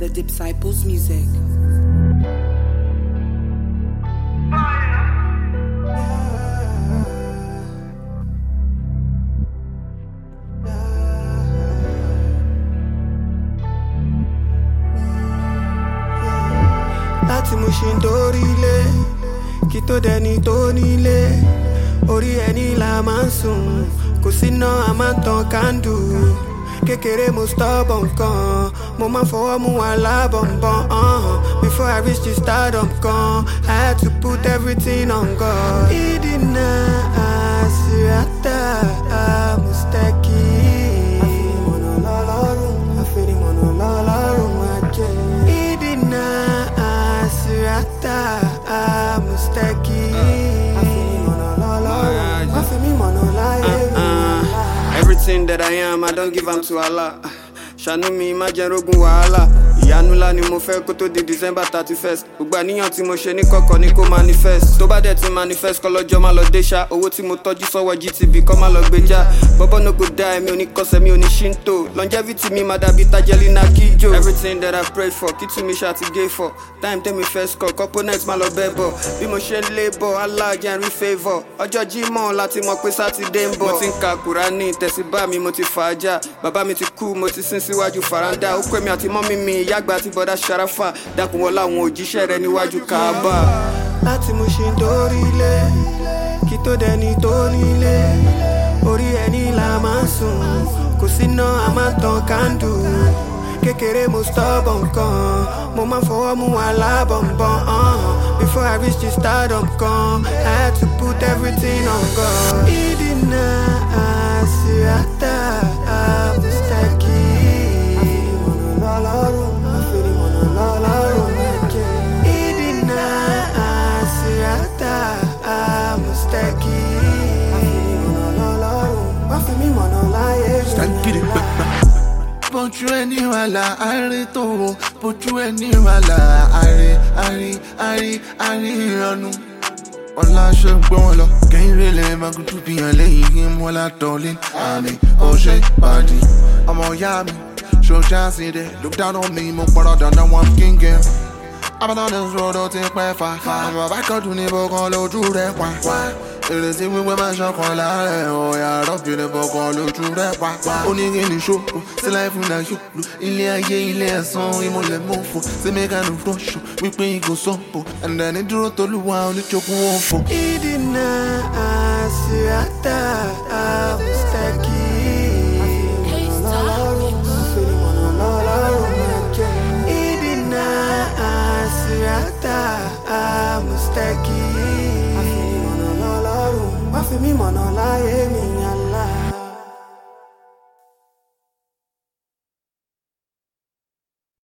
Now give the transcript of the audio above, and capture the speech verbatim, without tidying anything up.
The Disciples Music. Láti mo ṣe ń dórílé kí tó dẹni tó nílé orí ẹni la máa ń sùn kò síná a máa ń tan kándù kékeré mo stubborn kan mo máa ń fọwọ́ mú alábọ̀nbọ̀n uh-huh. Before I reach the stardom kan I had to put everything on God. Idina asirata mustaki afiri mono lọ́lọ́run afiri mono lọ́lọ́run ajẹ́. Idina asirata mustaki afiri mono lọ́lọ́run afiri mono láyé. Everything that I am, I don't give am to Allah. Ṣàánú mi má jẹ́ rógun wàhálà. Ìyanu ńlá ni mo fẹ́ kó tó di December thirty-first. Gbogbo àníyàn tí mo ṣe ní kọ̀kọ̀ ni kó manifest. Tó bá dẹ̀ ti manifest kọ́ lọ́jọ́ má lọ dé ṣá. Owó tí mo tọ́jú sọ́wọ́ G T B kọ́ má lọ gbé já. Bọ́bọ́ no go die, mi ò ní kọsẹ̀, mi ò ní Shinto. Longevity mi má dàbí Tajelina Kijo. Everything that I prayed for, kí tún mi ṣá ti gé for. Time tẹ́mi first call, couple next má lọ bẹ́ bọ̀. Bí mo ṣe ń lé bọ̀, Allah jẹ́ n rí favour. Ọjọ́ Jímọ̀ láti mọ̀ pé Sátidé ń bọ̀. Mo ti ń ka Kùránì, tẹ̀síbá mi mo ti fà á já. Bàbá mi ti kú, mo ti sin síwájú faranda. Ó pè mí àti mọ́mí mi, ìyá àgbà àti bọ́dá Sharafa. Dákun wọlé àwọn òjíṣẹ́ rẹ̀ níwájú Kaaba. Láti mo ṣe ń dórílé kí tó dẹni tó nílé orí ẹni la máa ń sùn kò síná a máa ń tan kándù kékeré mo stubborn kan mo máa ń fọwọ́ mú alábọ̀nbọ̀n uh-huh. Before I reach the stardom kan I had to put everything on God. Idina asirata mustaki afiri mono lọ́lọ́run afiri mono lọ́lọ́run ajẹ́. Idina asirata mustaki afiri mono lọ́lọ́run afiri mono láyé. Bójú ẹni wàhálà àárẹ̀ tó wò bójú ẹni wàhálà àárẹ̀ àárẹ̀ àárẹ̀ àárẹ̀ ìrọ̀nù. Ọlá ṣe ń gbọ́ wọn lọ kẹ́yìn rẹ̀lẹ̀ magudu bíyàn lẹ́yìn kí n mọ́lá tọ́lé àmì ọ̀ṣẹ́ pàdé. Ọmọ ìyá mi ṣoṣá sí dẹ̀ look down on me mo pọ̀rọ̀ dandan wọn king girl. I've been on this road ó ti pẹ́ fà àmọ́ bá kọ́dún ní bọ́kàn lójú rẹ̀ pa. Ìrètí wíwẹ́ máa ṣọkàn láàrẹ̀ ọ̀yà rọ́bìnrin bọ́kàn lójú rẹ̀ pa. Onírin ṣòro sílẹ̀ fún náà yóò lu ilé ayé ilé ẹ̀sán ìmọ̀lẹ̀ mọ́fò sí mẹ́kánù rọ́ṣọ̀ wípé ìgò sọ́pọ̀ ẹ̀ndẹ̀ ní dúró tolúwa oníjókòó wọn fò. Idina asirata mustaki afiri mono lọ́lọ́run ajẹ́. Idina asirata mustaki afiri mono lọ́lọ́run wá fi mí mọ̀nà láyé mi.